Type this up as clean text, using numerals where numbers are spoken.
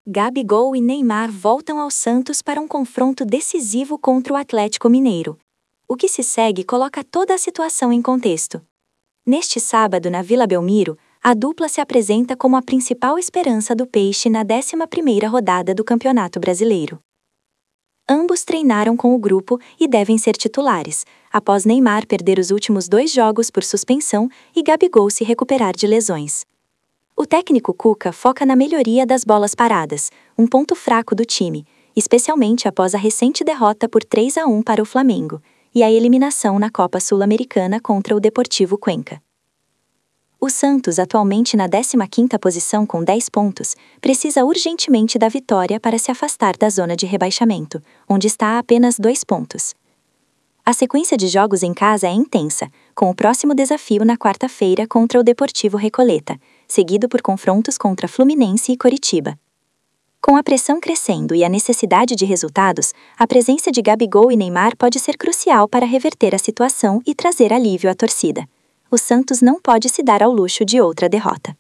Gabigol e Neymar voltam ao Santos para um confronto decisivo contra o Atlético Mineiro. O que se segue coloca toda a situação em contexto. Neste sábado, na Vila Belmiro, a dupla se apresenta como a principal esperança do Peixe na 11ª rodada do Campeonato Brasileiro. Ambos treinaram com o grupo e devem ser titulares, após Neymar perder os últimos 2 jogos por suspensão e Gabigol se recuperar de lesões. O técnico Cuca foca na melhoria das bolas paradas, um ponto fraco do time, especialmente após a recente derrota por 3-1 para o Flamengo, e a eliminação na Copa Sul-Americana contra o Deportivo Cuenca. O Santos, atualmente na 15ª posição com 10 pontos, precisa urgentemente da vitória para se afastar da zona de rebaixamento, onde está a apenas 2 pontos. A sequência de jogos em casa é intensa, com o próximo desafio na quarta-feira contra o Deportivo Recoleta, seguido por confrontos contra Fluminense e Coritiba. Com a pressão crescendo e a necessidade de resultados, a presença de Gabigol e Neymar pode ser crucial para reverter a situação e trazer alívio à torcida. O Santos não pode se dar ao luxo de outra derrota.